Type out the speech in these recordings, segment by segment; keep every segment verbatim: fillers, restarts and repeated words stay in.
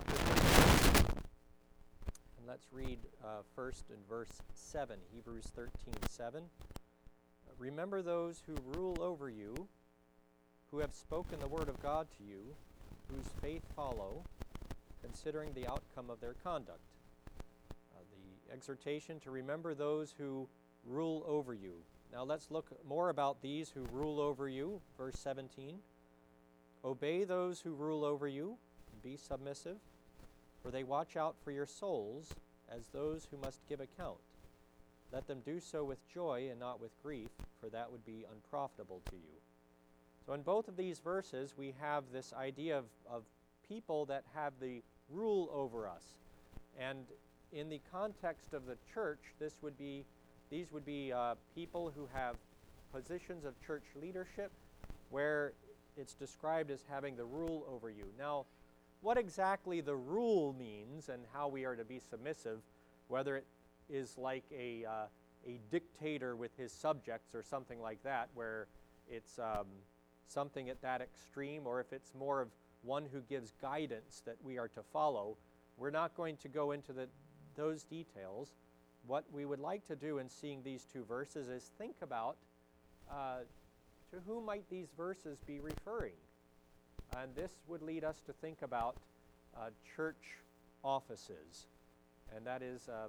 chapter thirteen. And let's read uh, first in verse seven, Hebrews thirteen seven. Remember those who rule over you, who have spoken the word of God to you, whose faith follow, considering the outcome of their conduct. Uh, the exhortation to remember those who rule over you. Now let's look more about these who rule over you. Verse seventeen. Obey those who rule over you, and be submissive, for they watch out for your souls as those who must give account. Let them do so with joy and not with grief, for that would be unprofitable to you. So in both of these verses, we have this idea of, of people that have the rule over us. And in the context of the church, this would be, these would be uh, people who have positions of church leadership where it's described as having the rule over you. Now, what exactly the rule means and how we are to be submissive, whether it is like a, uh, a dictator with his subjects or something like that, where it's um, something at that extreme, or if it's more of one who gives guidance that we are to follow, we're not going to go into the, those details. What we would like to do in seeing these two verses is think about uh, to whom might these verses be referring? And this would lead us to think about uh, church offices. And that is, um,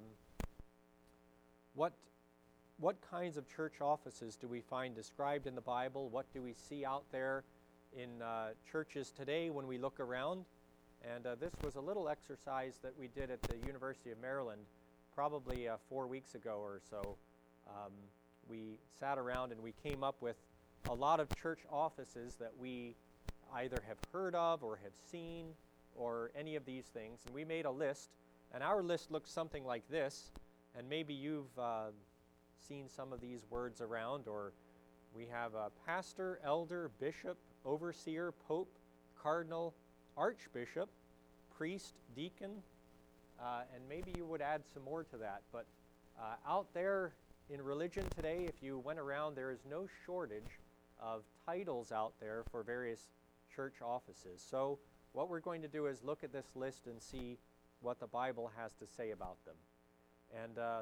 what, what kinds of church offices do we find described in the Bible? What do we see out there in uh, churches today when we look around? And uh, this was a little exercise that we did at the University of Maryland probably uh, four weeks ago or so. Um, we sat around and we came up with a lot of church offices that we either have heard of or have seen or any of these things. And we made a list, and our list looks something like this. And maybe you've uh, seen some of these words around, or we have a pastor, elder, bishop, overseer, pope, cardinal, archbishop, priest, deacon, uh, and maybe you would add some more to that. But uh, out there in religion today, if you went around, there is no shortage of titles out there for various church offices. So what we're going to do is look at this list and see what the Bible has to say about them. And uh,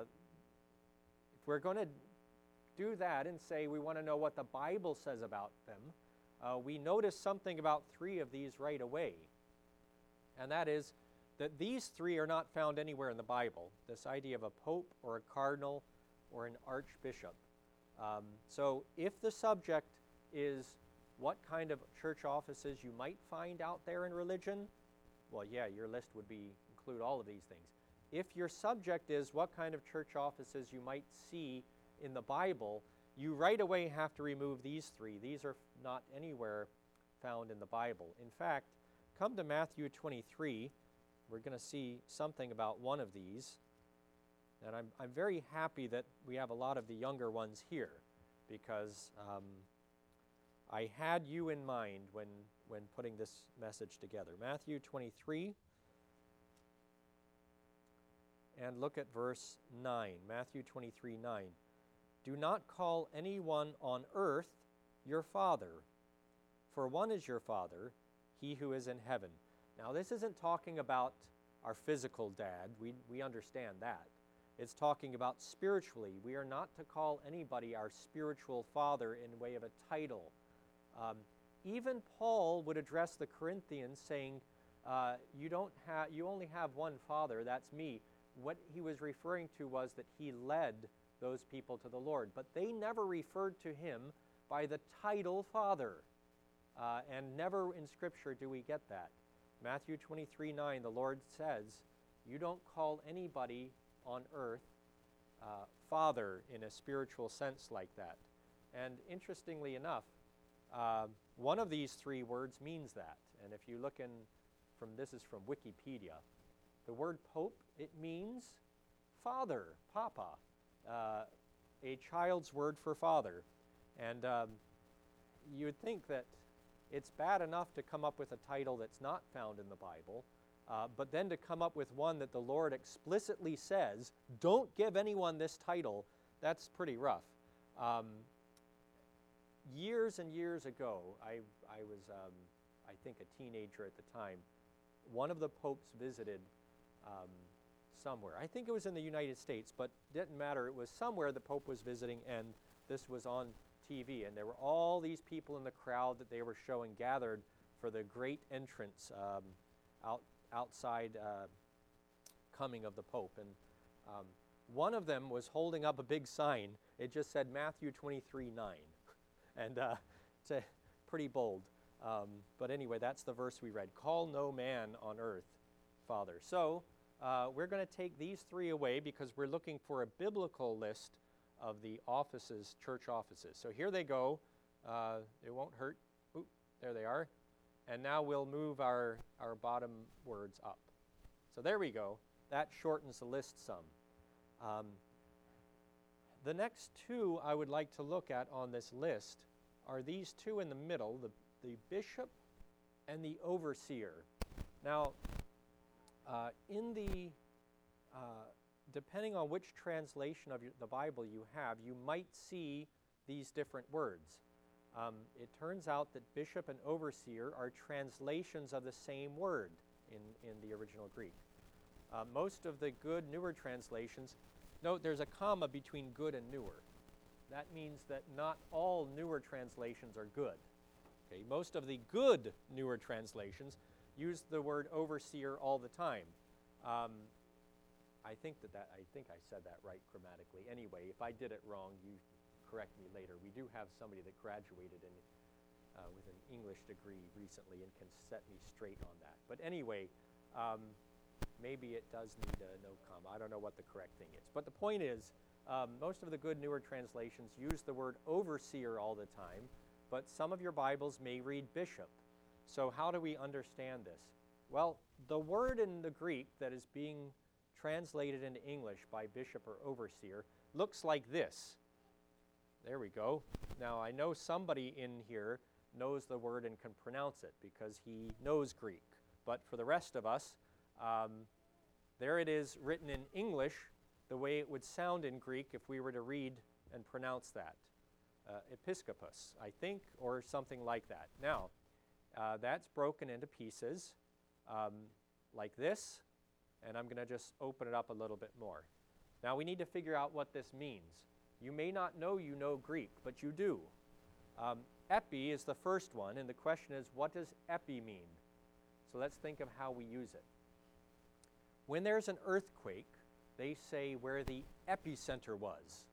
if we're going to do that and say we want to know what the Bible says about them, uh, we notice something about three of these right away. And that is that these three are not found anywhere in the Bible, this idea of a pope or a cardinal or an archbishop. Um, so if the subject is what kind of church offices you might find out there in religion, well, yeah, your list would be include all of these things. If your subject is what kind of church offices you might see in the Bible, you right away have to remove these three. These are not anywhere found in the Bible. In fact, come to Matthew twenty-three. We're going to see something about one of these. And I'm, I'm very happy that we have a lot of the younger ones here, because um, I had you in mind when, when putting this message together. Matthew twenty-three, and look at verse nine. Matthew twenty-three, nine. Do not call anyone on earth your father, for one is your Father, he who is in heaven. Now, this isn't talking about our physical dad. We, we understand that. It's talking about spiritually. We are not to call anybody our spiritual father in way of a title. Um, even Paul would address the Corinthians saying, uh, you don't have, you only have one father, that's me. What he was referring to was that he led those people to the Lord. But they never referred to him by the title Father. Uh, and never in Scripture do we get that. Matthew twenty-three, nine, the Lord says, you don't call anybody on earth uh, Father in a spiritual sense like that. And interestingly enough, uh, one of these three words means that. And if you look in, from this is from Wikipedia, the word Pope, it means father, papa, uh, a child's word for father. And um, you would think that it's bad enough to come up with a title that's not found in the Bible, uh, but then to come up with one that the Lord explicitly says, don't give anyone this title, that's pretty rough. Um, years and years ago, I, I was, um, I think, a teenager at the time, one of the popes visited um, somewhere. I think it was in the United States, but didn't matter. It was somewhere the Pope was visiting, and this was on T V. And there were all these people in the crowd that they were showing gathered for the great entrance um, out outside uh, coming of the Pope. And um, one of them was holding up a big sign. It just said Matthew twenty-three nine. And uh, it's a pretty bold. Um, but anyway, that's the verse we read. Call no man on earth, Father. So uh, we're going to take these three away because we're looking for a biblical list of the offices, church offices. So here they go. Uh, it won't hurt. Oop, there they are. And now we'll move our, our bottom words up. So there we go. That shortens the list some. Um, the next two I would like to look at on this list are these two in the middle, the, the bishop and the overseer. Now, uh, in the, uh, depending on which translation of your, the Bible you have, you might see these different words. Um, it turns out that bishop and overseer are translations of the same word in, in the original Greek. Uh, most of the good newer translations, note there's a comma between good and newer. That means that not all newer translations are good. Okay, most of the good newer translations use the word overseer all the time. Um, I think that, that I think I said that right grammatically. Anyway, if I did it wrong, you correct me later. We do have somebody that graduated in, uh, with an English degree recently and can set me straight on that. But anyway, um, maybe it does need a no comma. I don't know what the correct thing is. But the point is, um, most of the good newer translations use the word overseer all the time, but some of your Bibles may read bishop. So how do we understand this? Well, the word in the Greek that is being translated into English by bishop or overseer looks like this. There we go. Now, I know somebody in here knows the word and can pronounce it because he knows Greek. But for the rest of us, um, there it is written in English the way it would sound in Greek if we were to read and pronounce that. Uh, episkopos, I think, or something like that. Now, uh, that's broken into pieces um, like this, and I'm going to just open it up a little bit more. Now, we need to figure out what this means. You may not know you know Greek, but you do. Um, epi is the first one, and the question is, what does epi mean? So let's think of how we use it. When there's an earthquake, they say where the epicenter was.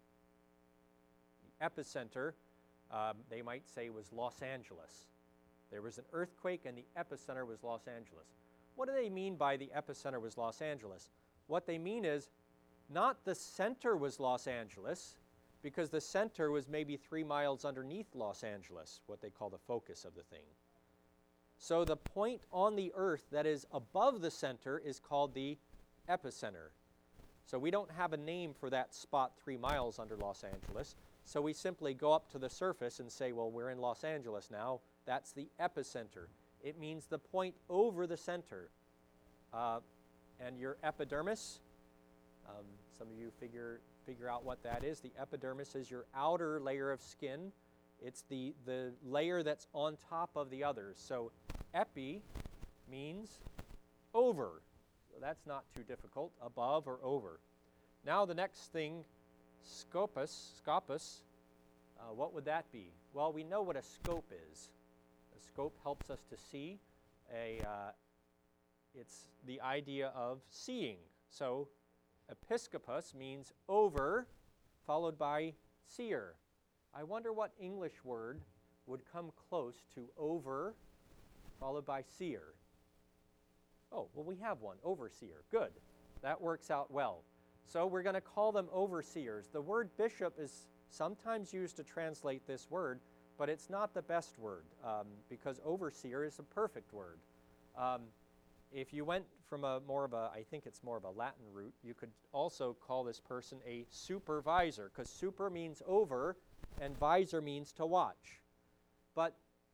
The epicenter, um, they might say, was Los Angeles. There was an earthquake, and the epicenter was Los Angeles. What do they mean by the epicenter was Los Angeles? What they mean is not the center was Los Angeles, because the center was maybe three miles underneath Los Angeles, what they call the focus of the thing. So the point on the earth that is above the center is called the epicenter. So we don't have a name for that spot three miles under Los Angeles, so we simply go up to the surface and say, well, we're in Los Angeles now. That's the epicenter. It means the point over the center. Uh, and your epidermis, um, some of you figure figure out what that is. The epidermis is your outer layer of skin. It's the, the layer that's on top of the others. So epi means over. So that's not too difficult, above or over. Now the next thing, scopus, scopus, uh, what would that be? Well, we know what a scope is. A scope helps us to see. A, uh, it's the idea of seeing. So episkopos means over, followed by seer. I wonder what English word would come close to over, followed by seer. Oh, well, we have one, overseer. Good. That works out well. So we're going to call them overseers. The word bishop is sometimes used to translate this word, but it's not the best word um, because overseer is a perfect word. Um, If you went from a more of a, I think it's more of a Latin root, you could also call this person a supervisor, because super means over and visor means to watch. But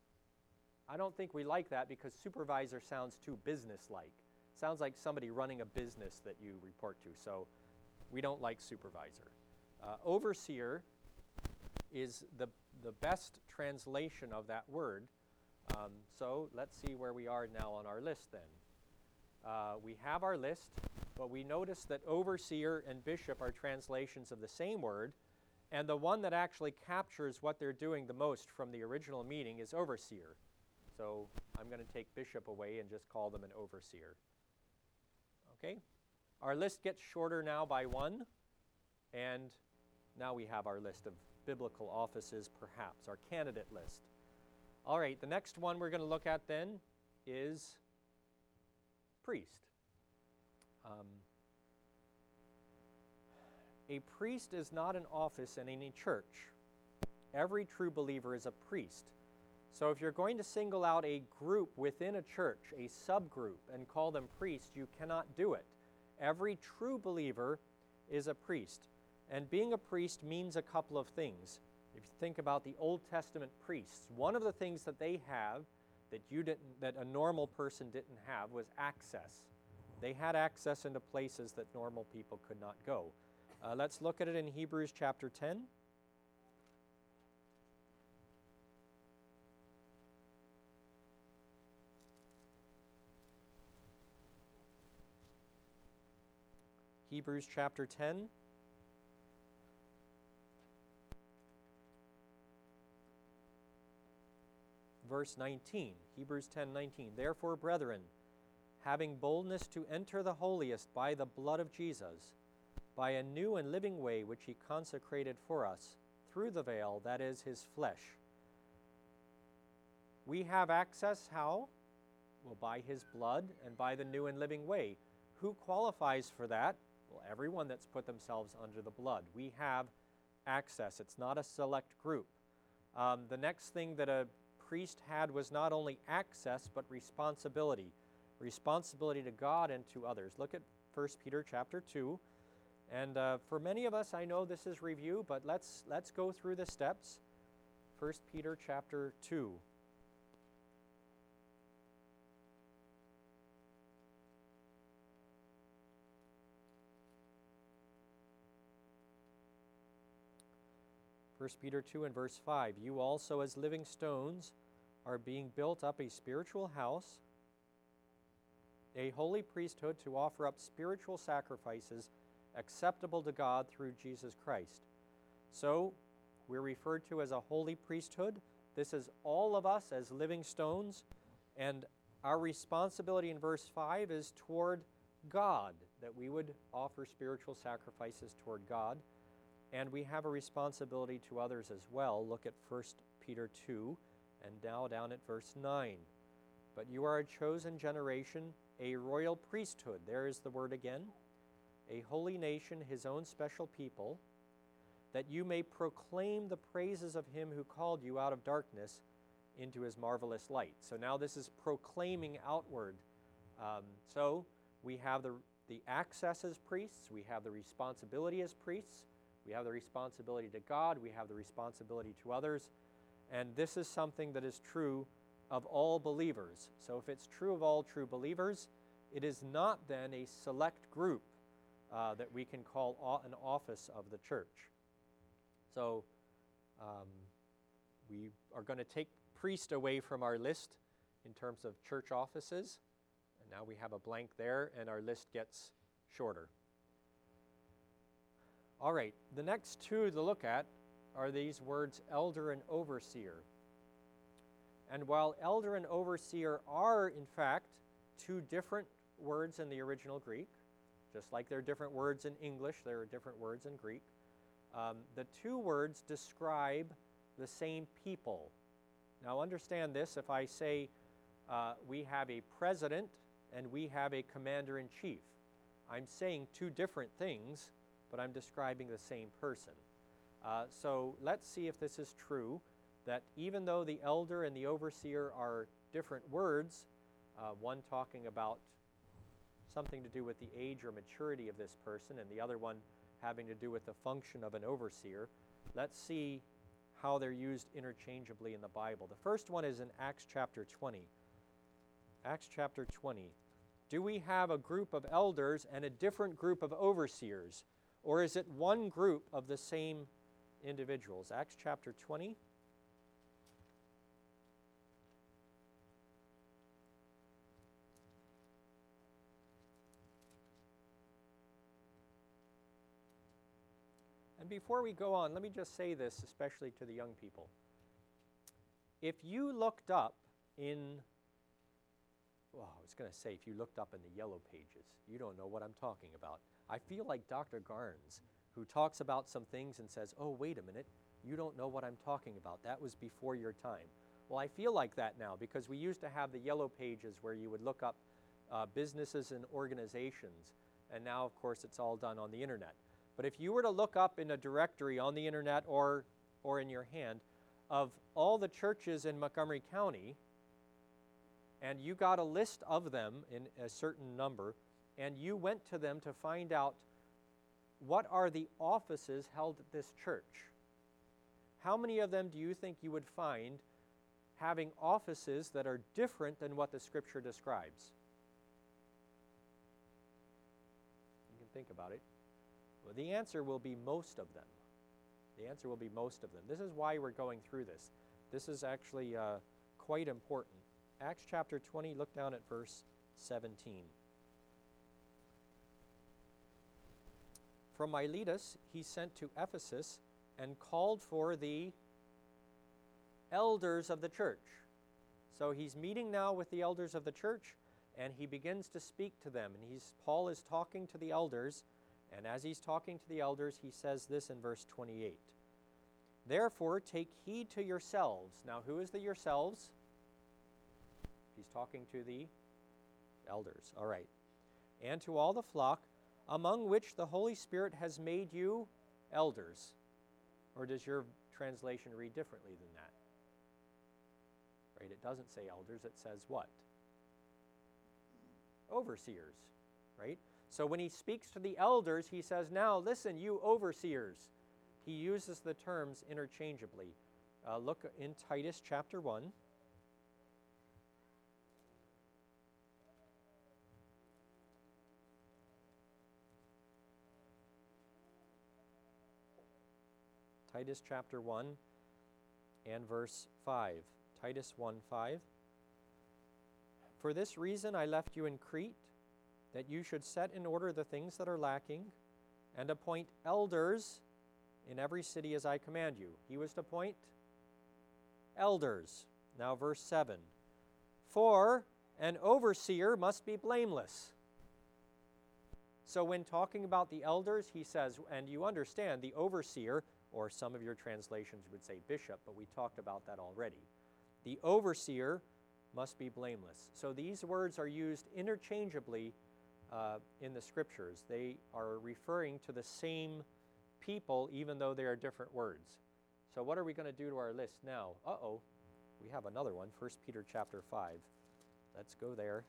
I don't think we like that because supervisor sounds too business-like. Sounds like somebody running a business that you report to, so we don't like supervisor. Uh, overseer is the, the best translation of that word. Um, so let's see where we are now on our list then. uh, we have our list, but we notice that overseer and bishop are translations of the same word, and the one that actually captures what they're doing the most from the original meaning is overseer. So I'm going to take bishop away and just call them an overseer. Okay? Our list gets shorter now by one, and now we have our list of biblical offices, perhaps, our candidate list. All right, the next one we're going to look at then is priest. Um, a priest is not an office in any church. Every true believer is a priest. So if you're going to single out a group within a church, a subgroup, and call them priests, you cannot do it. Every true believer is a priest. And being a priest means a couple of things. If you think about the Old Testament priests, one of the things that they have that you didn't, that a normal person didn't have was access. They had access into places that normal people could not go. Uh, let's look at it in Hebrews chapter ten. Hebrews chapter ten. Verse nineteen, Hebrews ten nineteen. Therefore, brethren, having boldness to enter the holiest by the blood of Jesus, by a new and living way which he consecrated for us, through the veil, that is, his flesh. We have access, how? Well, by his blood and by the new and living way. Who qualifies for that? Well, everyone that's put themselves under the blood. We have access. It's not a select group. Um, the next thing that a priest had was not only access, but responsibility. Responsibility to God and to others. Look at First Peter chapter two. And uh, for many of us, I know this is review, but let's, let's go through the steps. First Peter chapter two. First Peter two and verse five, you also as living stones are being built up a spiritual house, a holy priesthood to offer up spiritual sacrifices acceptable to God through Jesus Christ. So we're referred to as a holy priesthood. This is all of us as living stones, and our responsibility in verse five is toward God, that we would offer spiritual sacrifices toward God. And we have a responsibility to others as well. Look at First Peter two, and now down at verse nine. But you are a chosen generation, a royal priesthood. There is the word again. A holy nation, his own special people, that you may proclaim the praises of him who called you out of darkness into his marvelous light. So now this is proclaiming outward. Um, so we have the, the access as priests. We have the responsibility as priests. We have the responsibility to God. We have the responsibility to others. And this is something that is true of all believers. So if it's true of all true believers, it is not then a select group uh, that we can call o- an office of the church. So um, we are going to take priest away from our list in terms of church offices. And now we have a blank there, and our list gets shorter. All right, the next two to look at are these words elder and overseer. And while elder and overseer are, in fact, two different words in the original Greek, just like there are different words in English, there are different words in Greek, um, the two words describe the same people. Now understand this, if I say uh, we have a president and we have a commander-in-chief, I'm saying two different things, but I'm describing the same person. Uh, so let's see if this is true, that even though the elder and the overseer are different words, uh, one talking about something to do with the age or maturity of this person, and the other one having to do with the function of an overseer, let's see how they're used interchangeably in the Bible. The first one is in Acts chapter twenty. Acts chapter twenty. Do we have a group of elders and a different group of overseers? Or is it one group of the same individuals? Acts chapter twenty. And before we go on, let me just say this, especially to the young people. If you looked up in, well, I was going to say, if you looked up in the yellow pages, you don't know what I'm talking about. I feel like Doctor Garnes, who talks about some things and says, oh, wait a minute, you don't know what I'm talking about. That was before your time. Well, I feel like that now because we used to have the yellow pages where you would look up uh, businesses and organizations, and now, of course, it's all done on the internet. But if you were to look up in a directory on the internet or, or in your hand of all the churches in Montgomery County, and you got a list of them in a certain number, and you went to them to find out what are the offices held at this church, how many of them do you think you would find having offices that are different than what the Scripture describes? You can think about it. Well, the answer will be most of them. The answer will be most of them. This is why we're going through this. This is actually uh, quite important. Acts chapter twenty, look down at verse seventeen. From Miletus he sent to Ephesus and called for the elders of the church. So he's meeting now with the elders of the church, and he begins to speak to them. And he's Paul is talking to the elders, and as he's talking to the elders, he says this in verse twenty-eight. Therefore, take heed to yourselves. Now, who is the yourselves? He's talking to the elders. All right. And to all the flock, among which the Holy Spirit has made you elders. Or does your translation read differently than that? Right? It doesn't say elders. It says what? Overseers. Right? So when he speaks to the elders, he says, now listen, you overseers. He uses the terms interchangeably. Uh, look in Titus chapter one. Titus chapter one and verse five. Titus one five. For this reason I left you in Crete, that you should set in order the things that are lacking, and appoint elders in every city as I command you. He was to appoint elders. Now verse seven. For an overseer must be blameless. So when talking about the elders, he says, and you understand the overseer, or some of your translations would say bishop, but we talked about that already. The overseer must be blameless. So these words are used interchangeably uh, in the Scriptures. They are referring to the same people, even though they are different words. So what are we going to do to our list now? Uh-oh, we have another one, First Peter chapter five. Let's go there.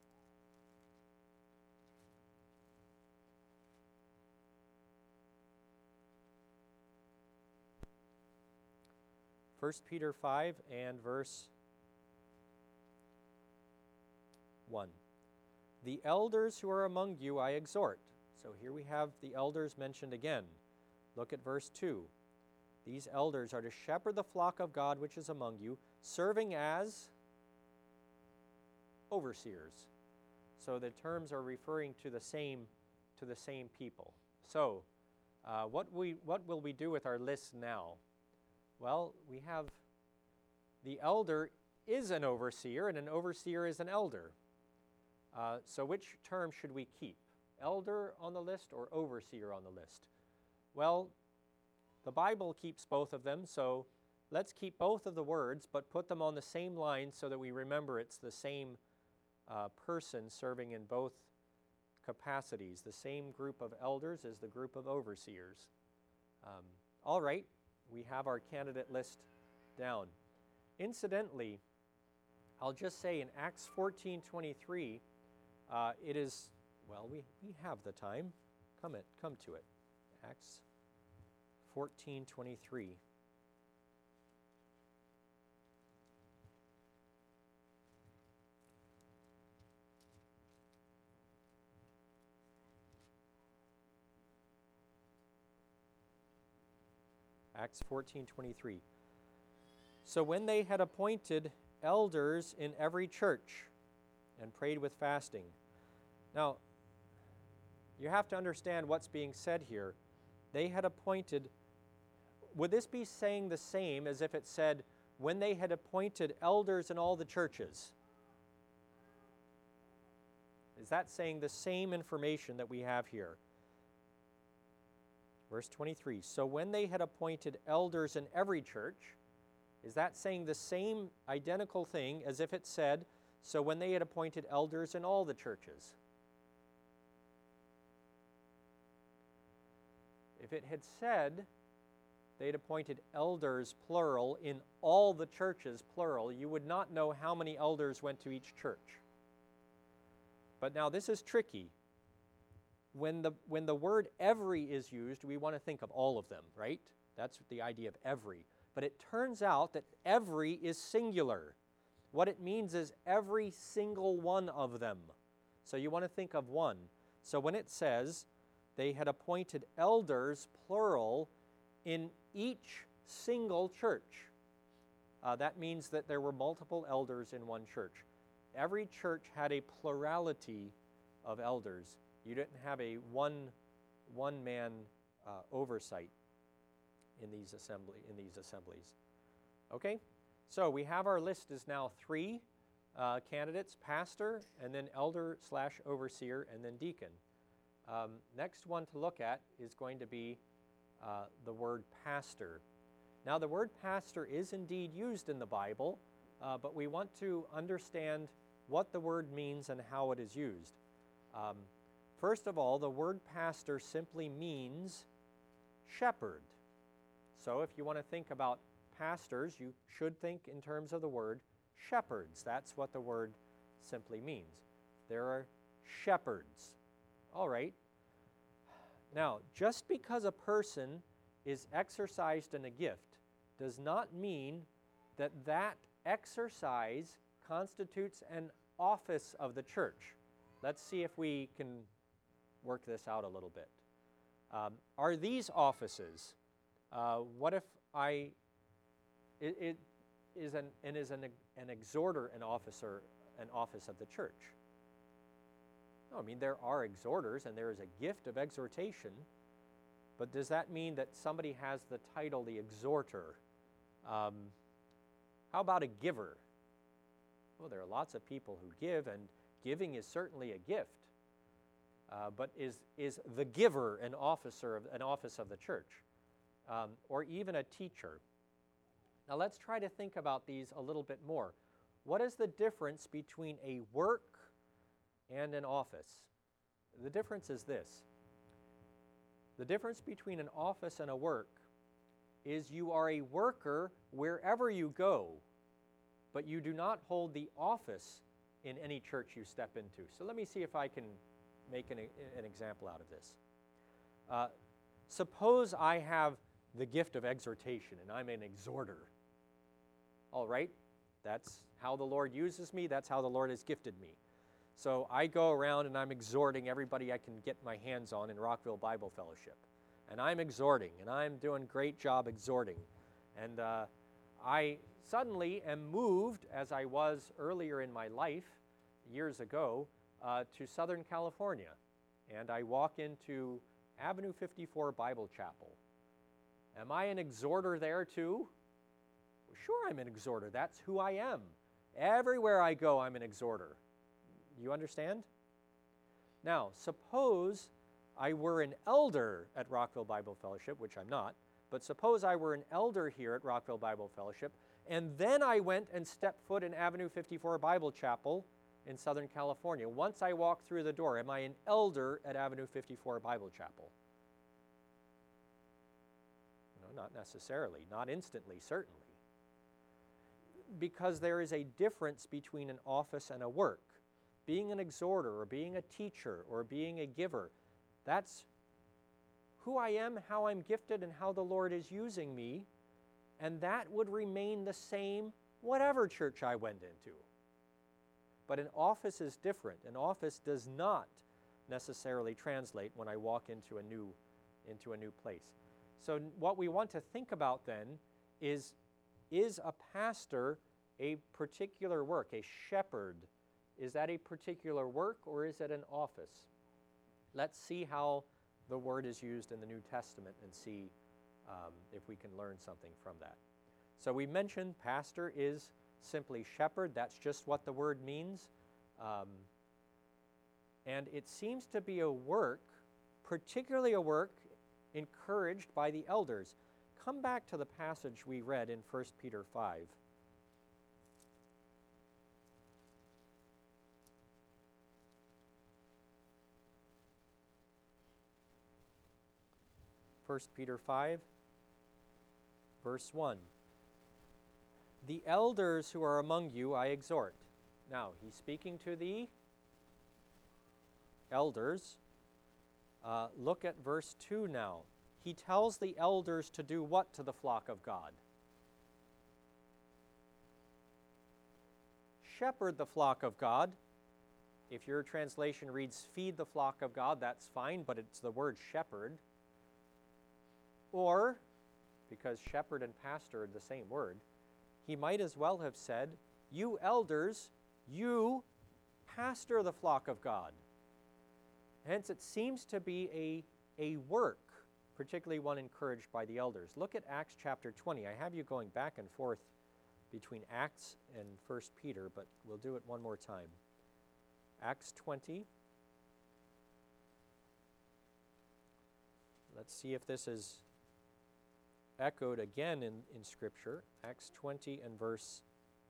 First Peter five and verse one. The elders who are among you I exhort. So here we have the elders mentioned again. Look at verse two. These elders are to shepherd the flock of God which is among you, serving as overseers. So the terms are referring to the same to the same people. So uh, what we what will we do with our list now? Well, we have the elder is an overseer, and an overseer is an elder. Uh, so which term should we keep? Elder on the list or overseer on the list? Well, the Bible keeps both of them, so let's keep both of the words, but put them on the same line so that we remember it's the same uh, person serving in both capacities. The same group of elders as the group of overseers. Um, all right. We have our candidate list down. Incidentally, I'll just say in Acts fourteen twenty-three, uh, it is, well, we, we have the time. Come, it, come to it. Acts fourteen twenty-three. Acts fourteen twenty-three. So when they had appointed elders in every church and prayed with fasting. Now, you have to understand what's being said here. they had appointed, would this be saying the same as if it said, when they had appointed elders in all the churches? Is that saying the same information that we have here? Verse twenty-three, so when they had appointed elders in every church, is that saying the same identical thing as if it said, so when they had appointed elders in all the churches? If it had said they had appointed elders, plural, in all the churches, plural, you would not know how many elders went to each church. But now this is tricky. When the, when the word every is used, we want to think of all of them, right? That's the idea of every. But it turns out that every is singular. What it means is every single one of them. So you want to think of one. So when it says they had appointed elders, plural, in each single church, uh, that means that there were multiple elders in one church. Every church had a plurality of elders. You didn't have a one, one-man uh, oversight in these assembly in these assemblies. Okay, so we have our list is now three uh, candidates: pastor, and then elder slash overseer, and then deacon. Um, next one to look at is going to be uh, the word pastor. Now, the word pastor is indeed used in the Bible, uh, but we want to understand what the word means and how it is used. Um, first of all, the word pastor simply means shepherd. So if you want to think about pastors, you should think in terms of the word shepherds. That's what the word simply means. There are shepherds. All right. Now, just because a person is exercised in a gift does not mean that that exercise constitutes an office of the church. Let's see if we can work this out a little bit. Um, are these offices? Uh, what if I, it, it is an, and is an, an exhorter an officer, an office of the church? No, I mean, there are exhorters and there is a gift of exhortation, but does that mean that somebody has the title, the exhorter? Um, how about a giver? Well, there are lots of people who give, and giving is certainly a gift. Uh, but is, is the giver an officer of, an office of the church? Um, or even a teacher? Now let's try to think about these a little bit more. What is the difference between a work and an office? The difference is this. The difference between an office and a work is you are a worker wherever you go, but you do not hold the office in any church you step into. So let me see if I can make an, an example out of this. Uh, suppose I have the gift of exhortation and I'm an exhorter. All right, that's how the Lord uses me. That's how the Lord has gifted me. So I go around and I'm exhorting everybody I can get my hands on in Rockville Bible Fellowship. And I'm exhorting, and I'm doing a great job exhorting. And uh, I suddenly am moved, as I was earlier in my life, years ago, uh, to Southern California. And I walk into Avenue fifty-four Bible Chapel. Am I an exhorter there too? Well, sure, I'm an exhorter. That's who I am. Everywhere I go, I'm an exhorter. You understand? Now, suppose I were an elder at Rockville Bible Fellowship, which I'm not, but suppose I were an elder here at Rockville Bible Fellowship, and then I went and stepped foot in Avenue fifty-four Bible Chapel in Southern California. Once I walk through the door, am I an elder at Avenue fifty-four Bible Chapel? No, not necessarily, not instantly, certainly. Because there is a difference between an office and a work. Being an exhorter or being a teacher or being a giver, that's who I am, how I'm gifted, and how the Lord is using me, and that would remain the same whatever church I went into. But an office is different. An office does not necessarily translate when I walk into a new, into a new place. So what we want to think about then is, is a pastor a particular work, a shepherd? Is that a particular work or is it an office? Let's see how the word is used in the New Testament and see um, if we can learn something from that. So we mentioned pastor is simply shepherd. That's just what the word means. Um, and it seems to be a work, particularly a work encouraged by the elders. Come back to the passage we read in First Peter five. First Peter five, verse one. The elders who are among you I exhort. Now, he's speaking to the elders. Uh, look at verse two now. He tells the elders to do what to the flock of God? Shepherd the flock of God. If your translation reads feed the flock of God, that's fine, but it's the word shepherd. Or, because shepherd and pastor are the same word, he might as well have said, you elders, you pastor the flock of God. Hence, it seems to be a, a work, particularly one encouraged by the elders. Look at Acts chapter twenty. I have you going back and forth between Acts and First Peter, but we'll do it one more time. Acts twenty. Let's see if this is echoed again in, in Scripture. Acts twenty and verse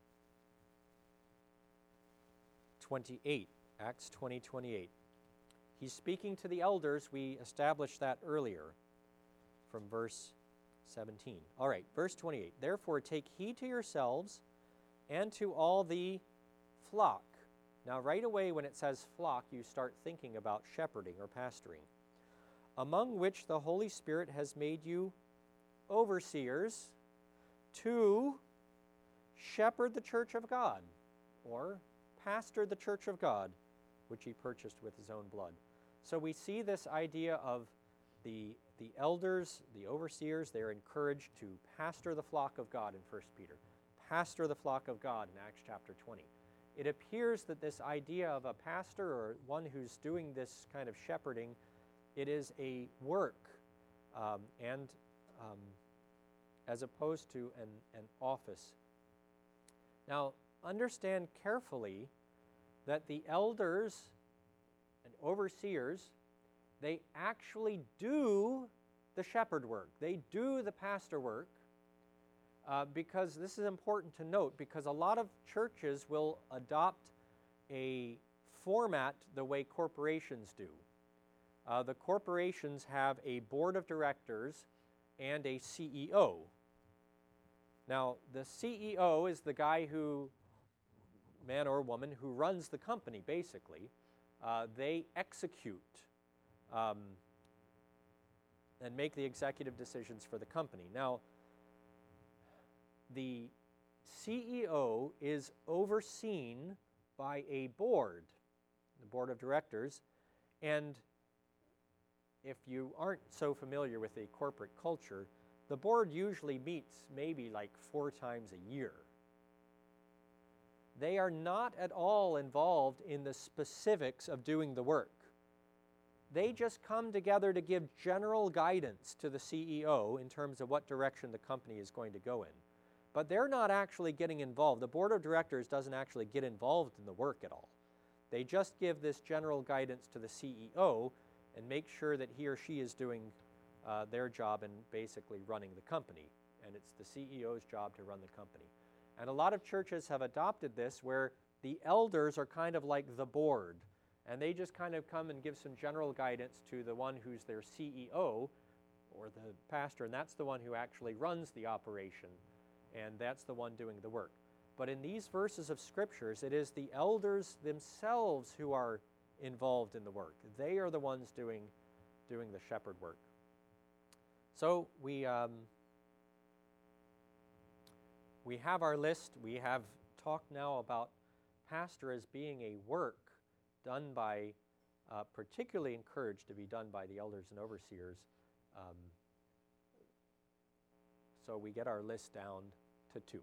twenty-eight. Acts twenty, twenty-eight. He's speaking to the elders. We established that earlier from verse seventeen. All right, verse twenty-eight. Therefore take heed to yourselves and to all the flock. Now right away when it says flock, you start thinking about shepherding or pastoring. Among which the Holy Spirit has made you overseers to shepherd the church of God, or pastor the church of God, which he purchased with his own blood. So we see this idea of the, the elders, the overseers, they're encouraged to pastor the flock of God in First Peter, pastor the flock of God in Acts chapter twenty. It appears that this idea of a pastor or one who's doing this kind of shepherding, it is a work um, and um, as opposed to an, an office. Now, understand carefully that the elders and overseers, they actually do the shepherd work. They do the pastor work uh, because this is important to note, because a lot of churches will adopt a format the way corporations do. Uh, the corporations have a board of directors and a C E O. Now, the C E O is the guy who, man or woman, who runs the company, basically. Uh, they execute um, and make the executive decisions for the company. Now, the C E O is overseen by a board, the board of directors, and if you aren't so familiar with a corporate culture, the board usually meets maybe like four times a year. They are not at all involved in the specifics of doing the work. They just come together to give general guidance to the C E O in terms of what direction the company is going to go in. But they're not actually getting involved. The board of directors doesn't actually get involved in the work at all. They just give this general guidance to the C E O and make sure that he or she is doing uh, their job in basically running the company. And it's the C E O's job to run the company. And a lot of churches have adopted this where the elders are kind of like the board. And they just kind of come and give some general guidance to the one who's their C E O or the pastor. And that's the one who actually runs the operation. And that's the one doing the work. But in these verses of scriptures, it is the elders themselves who are involved in the work. They are the ones doing, doing the shepherd work. So we, um, we have our list. We have talked now about pastor as being a work done by, uh, particularly encouraged to be done by the elders and overseers. Um, so we get our list down to two.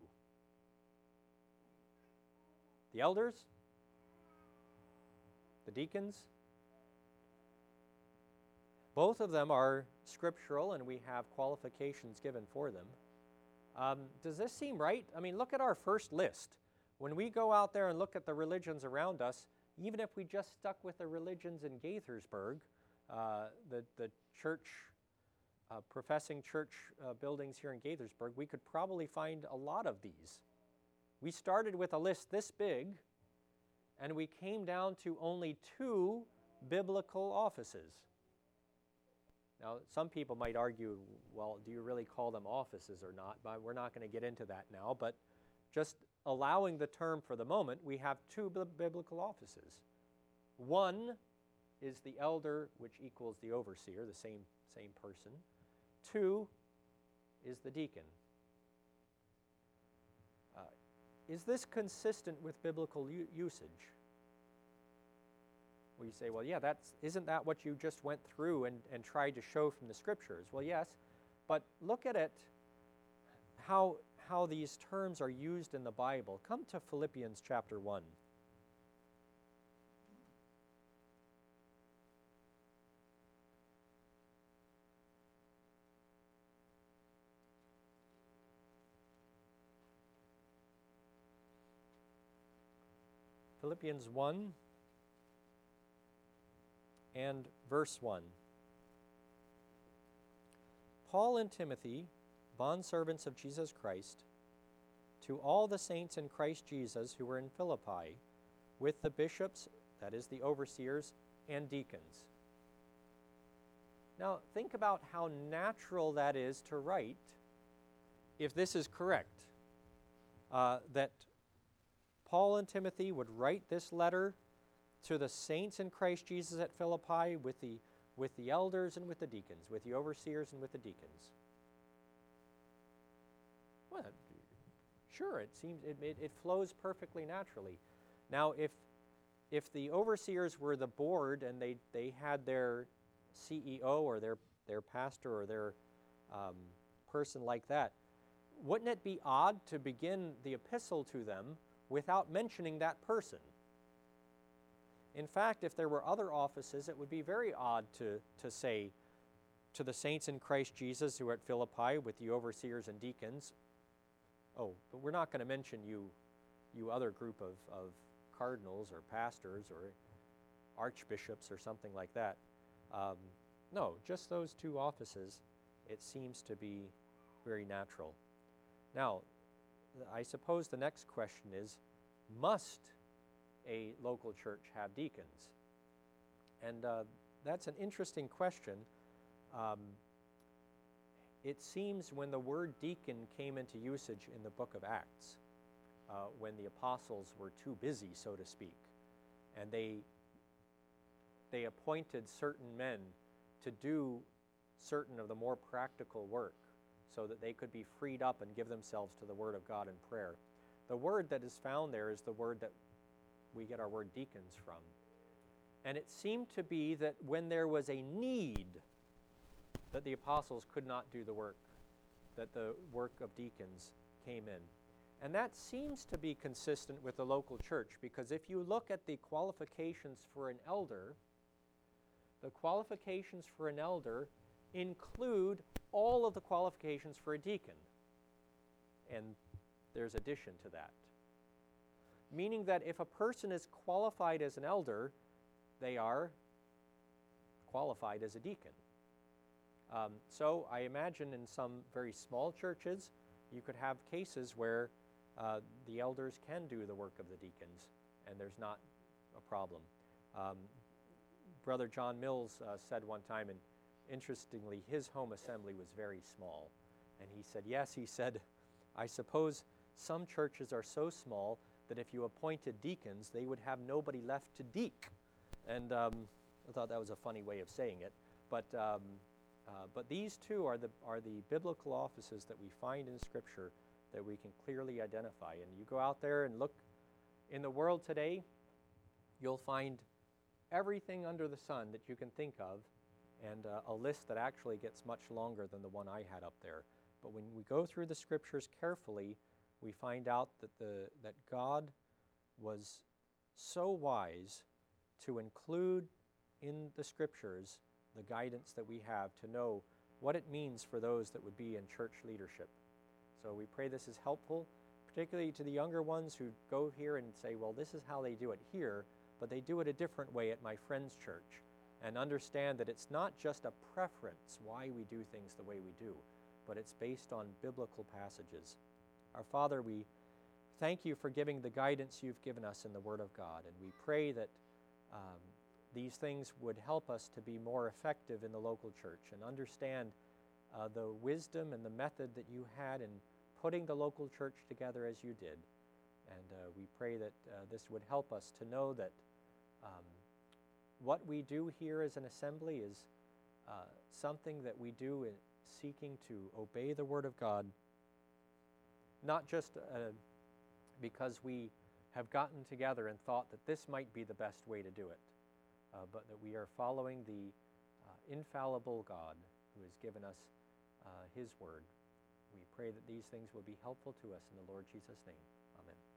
The elders, the deacons, Both of them are scriptural, and we have qualifications given for them. Um, does this seem right? I mean, look at our first list. When we go out there and look at the religions around us, even if we just stuck with the religions in Gaithersburg, uh, the, the church, uh, professing church uh, buildings here in Gaithersburg, we could probably find a lot of these. We started with a list this big, and we came down to only two biblical offices. Now, some people might argue, well, do you really call them offices or not? But we're not going to get into that now, but just allowing the term for the moment, we have two b- biblical offices. One is the elder, which equals the overseer, the same, same person. Two is the deacon. Uh, is this consistent with biblical u- usage? Well, you say, well, yeah, that's, isn't that what you just went through and, and tried to show from the scriptures? Well, yes, but look at it, how, how these terms are used in the Bible. Come to Philippians chapter one. Philippians one and verse one. Paul and Timothy, bondservants of Jesus Christ, to all the saints in Christ Jesus who were in Philippi, with the bishops, that is the overseers, and deacons. Now, think about how natural that is to write, if this is correct, uh, that Paul and Timothy would write this letter to the saints in Christ Jesus at Philippi with the, with the elders and with the deacons, with the overseers and with the deacons. Well, sure, it seems it, it, it flows perfectly naturally. Now, if if the overseers were the board and they, they had their C E O or their, their pastor or their um, person like that, wouldn't it be odd to begin the epistle to them without mentioning that person? In fact, if there were other offices, it would be very odd to, to say to the saints in Christ Jesus who are at Philippi with the overseers and deacons, oh, but we're not going to mention you, you other group of, of cardinals or pastors or archbishops or something like that. Um, no, just those two offices, it seems to be very natural. Now, I suppose the next question is, must a local church have deacons? And uh, that's an interesting question. Um, it seems when the word deacon came into usage in the book of Acts, uh, when the apostles were too busy, so to speak, and they, they appointed certain men to do certain of the more practical work so that they could be freed up and give themselves to the Word of God in prayer. The word that is found there is the word that we get our word deacons from. And it seemed to be that when there was a need, that the apostles could not do the work, that the work of deacons came in. And that seems to be consistent with the local church, because if you look at the qualifications for an elder, the qualifications for an elder include all of the qualifications for a deacon. And there's addition to that. Meaning that if a person is qualified as an elder, they are qualified as a deacon. Um, so I imagine in some very small churches, you could have cases where uh, the elders can do the work of the deacons, and there's not a problem. Um, Brother John Mills uh, said one time, and interestingly, his home assembly was very small. And he said, yes, he said, I suppose some churches are so small that if you appointed deacons, they would have nobody left to deek. And um, I thought that was a funny way of saying it. But um, uh, but these two are the are the biblical offices that we find in Scripture that we can clearly identify. And you go out there and look in the world today, you'll find everything under the sun that you can think of, and uh, a list that actually gets much longer than the one I had up there. But when we go through the Scriptures carefully, we find out that the that God was so wise to include in the Scriptures the guidance that we have to know what it means for those that would be in church leadership. So we pray this is helpful, particularly to the younger ones who go here and say, well, this is how they do it here, but they do it a different way at my friend's church, and understand that it's not just a preference why we do things the way we do, but it's based on biblical passages. Our Father, we thank you for giving the guidance you've given us in the Word of God, and we pray that um, these things would help us to be more effective in the local church and understand uh, the wisdom and the method that you had in putting the local church together as you did. And uh, we pray that uh, this would help us to know that um, what we do here as an assembly is uh, something that we do in seeking to obey the Word of God, not just uh, because we have gotten together and thought that this might be the best way to do it, uh, but that we are following the uh, infallible God who has given us uh, His Word. We pray that these things will be helpful to us in the Lord Jesus' name. Amen.